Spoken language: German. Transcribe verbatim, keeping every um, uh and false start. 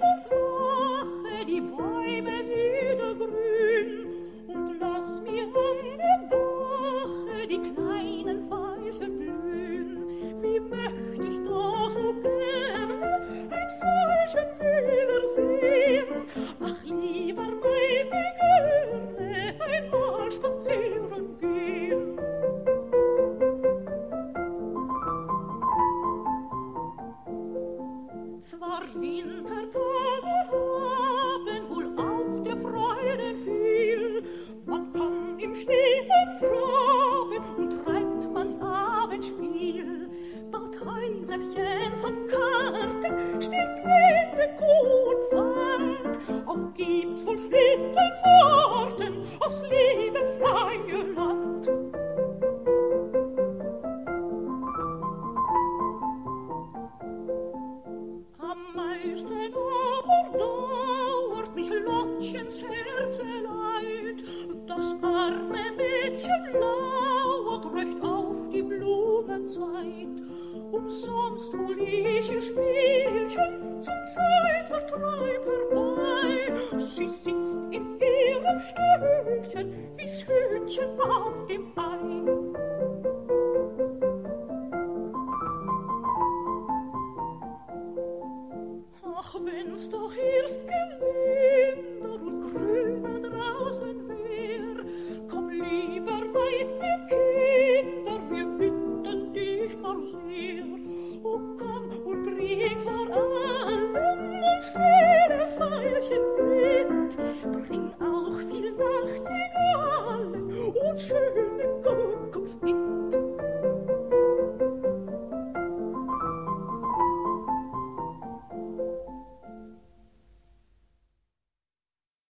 und wache die Bäume wieder grün und lass mir an dem Dache die kleinen Veilchen blühen. Wie möcht ich da so gerne ein Veilchen wiedersehen? Ach, lieber Mai, wie gerne einmal spazieren gehen. Zwar Wintertage haben wohl auch der Freuden viel, man kann im Schnee als traben und treibt man Abendspiel. Dort Häuserchen von Karten steht blende Kuh und Pfand, auch gibt's wohl Schlittenfahrten aufs liebe freie Land. Am meisten aber dauert mich Lottchens Herzeleid. Das arme Mädchen lauert recht auf die Blumenzeit. Umsonst hol ich ihr Spielchen zum Zeitvertreib herbei. Sie sitzt in ihrem Stühlchen wie's Hühnchen auf dem Ei. Ach, wenn's doch erst gelindert und grüner draußen wäre,